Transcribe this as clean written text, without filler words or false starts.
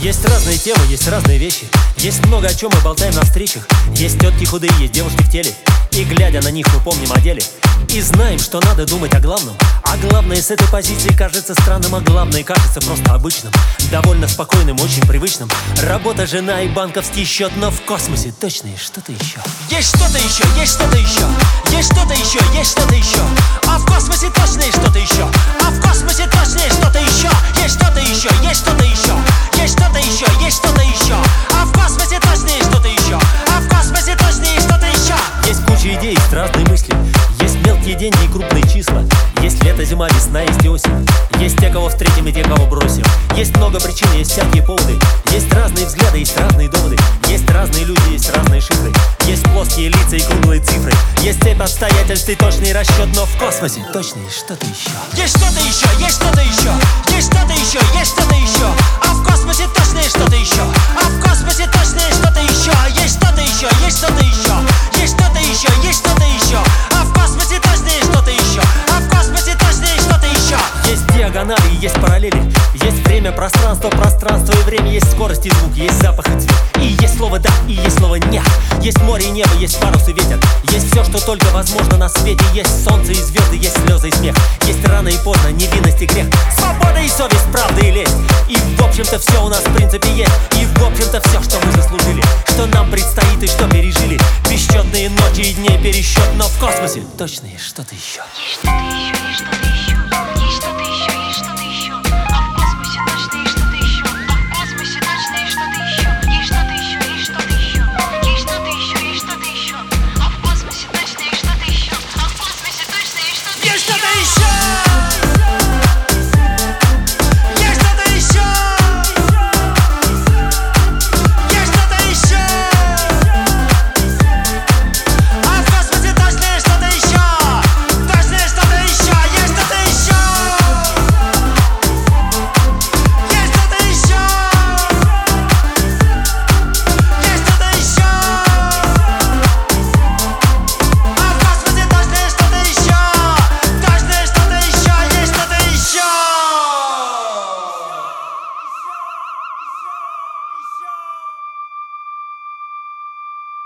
Есть разные темы, есть разные вещи. Есть много о чем мы болтаем на встречах. Есть тетки худые, есть девушки в теле. И глядя на них мы помним о деле. И знаем, что надо думать о главном. А главное с этой позиции кажется странным, а главное кажется просто обычным. Довольно спокойным, очень привычным. Работа, жена и банковский счет. Но в космосе точно есть что-то еще. Есть что-то еще, есть что-то еще. Есть что-то еще, есть что-то еще. А в космосе точно есть что-то еще. А в космосе точно есть что-то еще. Есть что-то еще, есть что-то еще. Есть что-то еще, есть что-то еще. А в космосе точно есть что-то еще. А в космосе точно есть что-то еще. Есть куча идей, есть разные мысли. Есть мелкие деньги и крупные числа. Есть лето, зима, весна, есть и осень. Есть те, кого встретим, и те, кого бросим. Есть много причин, есть всякие поводы. Есть разные взгляды, есть разные доводы. Есть разные люди, есть разные шифры. Есть плоские лица и круглые цифры. Есть цепь обстоятельств и точный расчет. Но в космосе точно есть что-то еще. Есть что-то еще, есть что-то еще. Есть что-то еще, есть что-то еще. А в космосе точно есть что-то еще. А в космосе точно есть что-то еще. Есть что-то еще, есть что-то еще. Есть что-то еще, есть что-то еще. А в космосе точно есть что-то еще. А в космосе точно есть что-то еще. Есть диагонали, есть параллели. Есть время, пространство, пространство и время. Есть скорость и звук, есть запах и цвет. И есть слово «да», и есть слово «нет». Есть море и небо, есть парус и ветер. Есть все, что только возможно на свете. Есть солнце и звезды, есть слезы и смех. Есть рано и поздно, невинность и грех. Свобода и совесть, правда и лесть. И в общем-то все у нас в принципе есть. И в общем-то все, что мы заслужили. Что нам предстоит и что пережили. Бесчетные ночи и дней пересчет. Но в космосе точно есть что-то еще. Есть что-то еще, есть что-то еще.